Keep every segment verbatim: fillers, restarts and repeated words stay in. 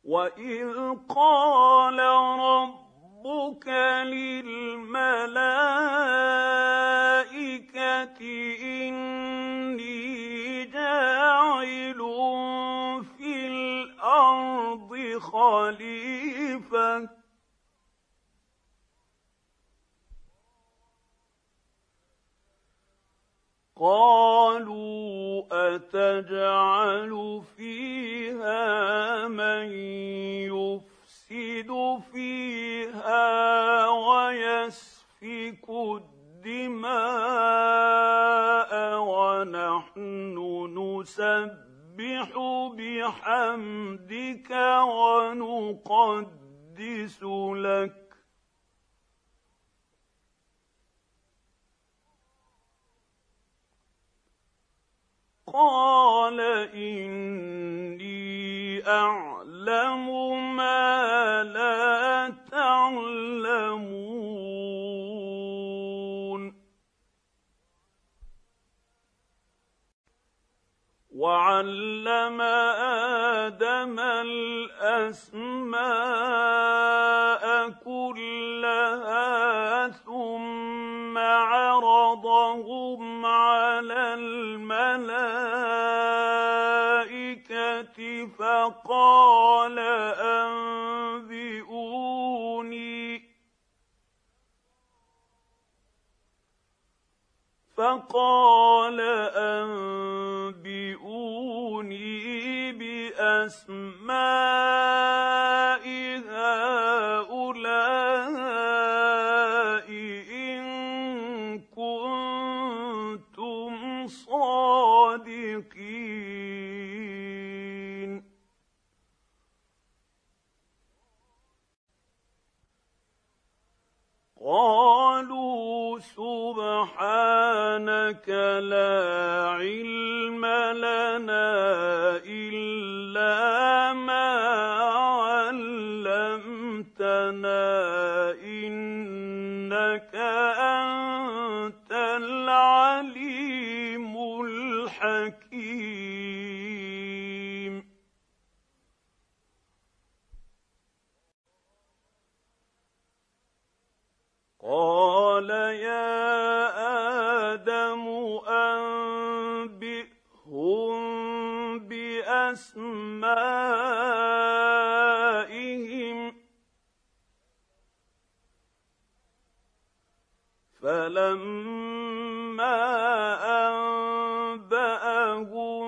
وَإِذْ قَالَ رَبُّكَ لِلْمَلَائِكَةِ إِنِّي جَاعِلٌ فِي الْأَرْضِ خَلِيفَةً قَالُوا أَتَجْعَلُ فِيهَا مَن يُفْسِدُ فِيهَا وَيَسْفِكُ الدِّمَاءَ وَنَحْنُ نُسَبِّحُ بِحَمْدِكَ وَنُقَدِّسُ لَكَ قَالَ إِنِّي أَعْلَمُ مَا لَا تَعْلَمُونَ وَعَلَّمَ آدَمَ الْأَسْمَاءَ كُلَّهَا ثُمَّ عَرَضَهُمْ عَلَى الْمَلَائِكَةِ فَقَالَ أَنبِئُونِي فَقَالَ أَنبِئُونِي بِأَسْمَاءِ هَٰؤُلَاءِ إِن كُنتُمْ صَادِقِينَ قَالُوا سُبْحَانَكَ لَا عِلْمَ لَنَا إِلَّا مَا عَلَّمْتَنَا إِنَّكَ أَنتَ الْعَلِيمُ الْحَكِيمُ قَالَ يَا آدَمُ أَنبِئْهُم بِأَسْمَائِهِمْ فَلَمَّا أَنبَأَهُم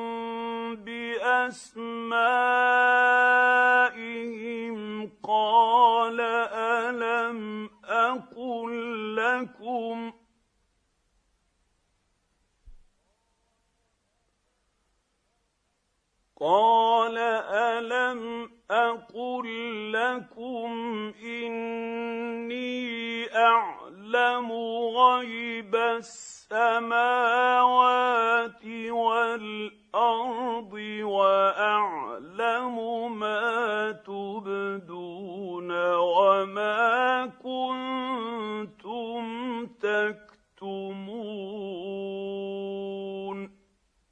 بِأَسْمَائِهِمْ قَالَ أَلَمْ أَقُل لَّكُمْ قَالَ أَلَمْ أَقُل لَّكُمْ إِنِّي أَعْلَمُ غَيْبَ السَّمَاوَاتِ وَالْأَرْضِ وَأَعْلَمُ مَا تُبْدُونَ وَمَا كُنتُمْ تَكْتُمُونَ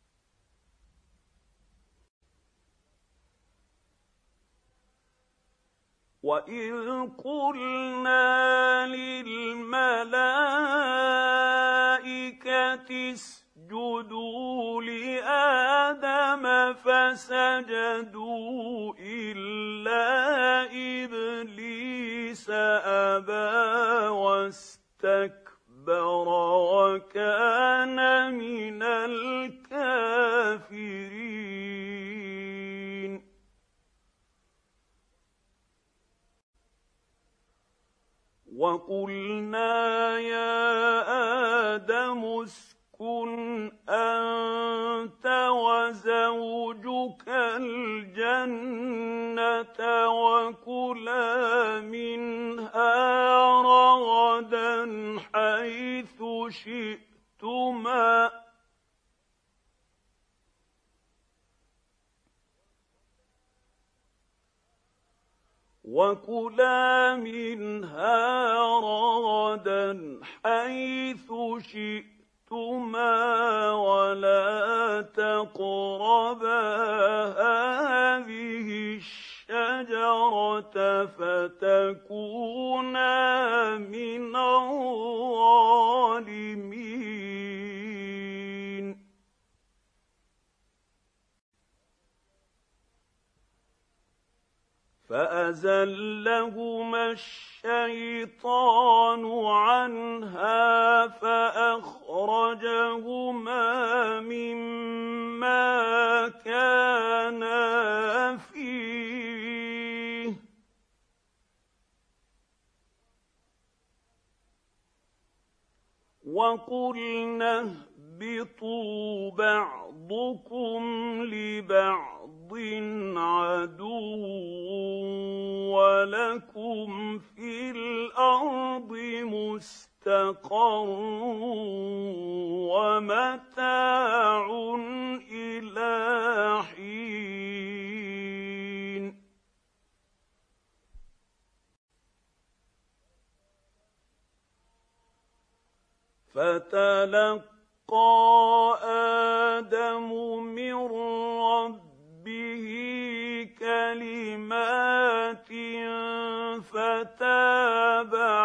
وَإِذْ قُلْنَا لِلْمَلَائِكَةِ اسْجُدُوا لِآدَمَ فَسَجَدُوا إِلَّا إِبْلِيسَ أَبَىٰ وَاسْتَكْبَرَ وَكَانَ مِنَ الْكَافِرِينَ وَقُلْنَا يَا آدَمُ اسْكُنْ أَنتَ وَزَوْجُكَ الْجَنَّةَ وَكُلَا مِنْهَا رَغَدًا حَيْثُ شِئْتُمَا وَكُلَا مِنْهَا رَغَدًا حَيْثُ شِئْتُمَا وَلَا تَقْرَبَا هَٰذِهِ الشَّجَرَةَ فتكونا من الظالمين فأزلهما الشيطان عنها فأخرجهما مما كانا فيه وقلنا اهبطوا بعضكم لبعض عدو ولكم في الأرض مستقر ومتاع إلى حين فتلقى آدم من ربه كلمات فتاب